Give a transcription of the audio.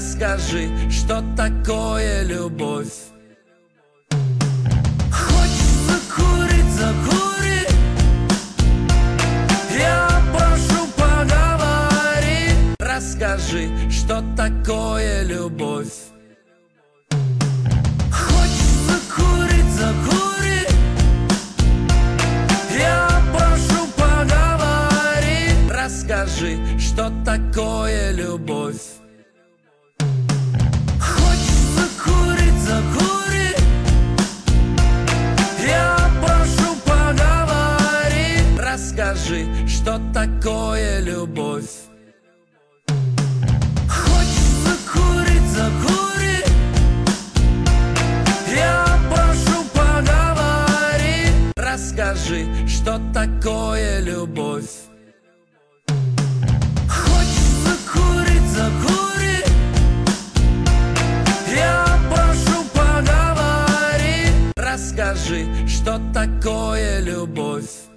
Расскажи, что такое любовь. Хочешь закурить, закури. Я прошу, поговори. Расскажи, что такое любовь. Хочешь закурить, закури. Я прошу, поговори. Расскажи, что такое любовь. Хочешь закурить, закури. Я прошу, поговори. Расскажи, что такое любовь. Хочешь закурить, закури. Я прошу, поговори. Расскажи, что такое любовь. Хочешь закурить, закури. Я прошу, поговори. Расскажи, что такое любовь.